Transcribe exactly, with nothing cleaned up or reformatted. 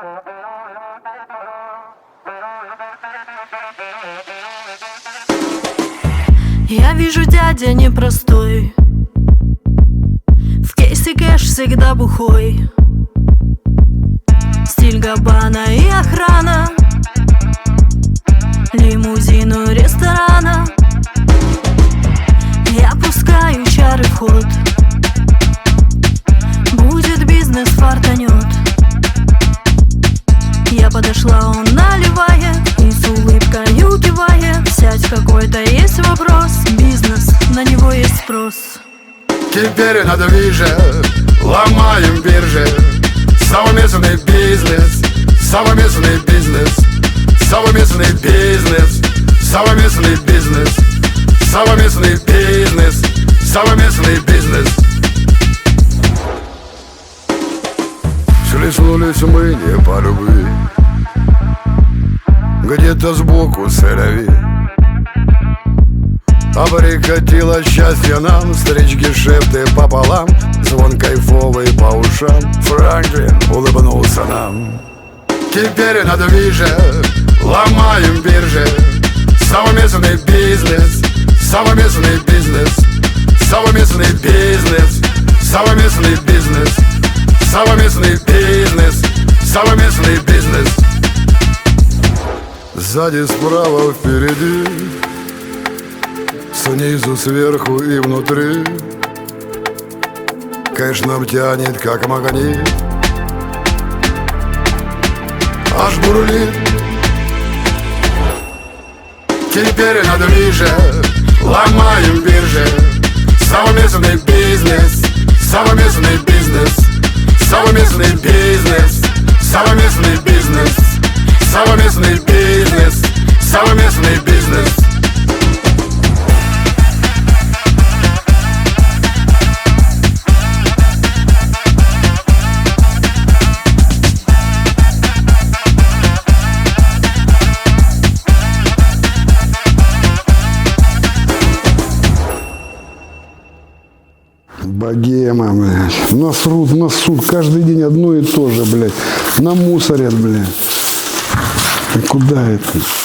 Я вижу, дядя непростой, в кейсе кэш всегда бухой, стиль Габбана и охрана, лимузин у ресторана. Я пускаю чары в ход, будет бизнес, фартанет. Я подошла, он наливает и с улыбкой кивает. Сядь, какой-то есть вопрос, бизнес, на него есть спрос. Теперь на движе ломаем биржи. Совместный бизнес, совместный бизнес, совместный бизнес, совместный бизнес, совместный бизнес, совместный бизнес. Слеснулись мы не по любви, где-то сбоку сырови. А прикатило счастье нам, встреч гешефты пополам, звон кайфовый по ушам. Франклин улыбнулся нам. Теперь на движе ломаем биржи. Совместный бизнес, совместный бизнес, совместный бизнес, совместный бизнес, совместный бизнес, совместный бизнес. Сзади, справа, впереди, снизу, сверху и внутри. Кэш нам тянет, как магнит, аж бурлит. Теперь на движе ломаем биржи. Совместный бизнес, совместный бизнес, совместный бизнес, совместный бизнес, совместный бизнес, совместный бизнес. Богема, блядь. Насрут, насрут. Каждый день одно и то же, блядь. Намусорят, блядь. И куда это?